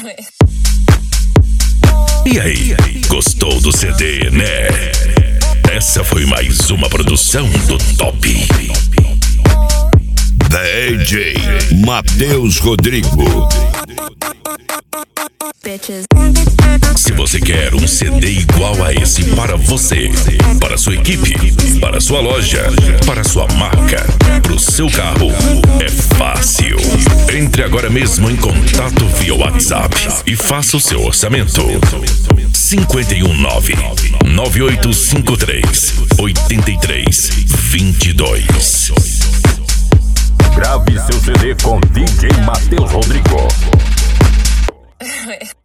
E aí, gostou do CD, né? Essa foi mais uma produção do Top. DJ Matheus Rodrigo. Se você quer um CD igual a esse para você, para sua equipe, para sua loja, para sua marca, para o seu carro, é fácil. Entre agora mesmo em contato via WhatsApp e faça o seu orçamento. 519-9853-8322. Grave seu CD com DJ Matheus Rodrigo.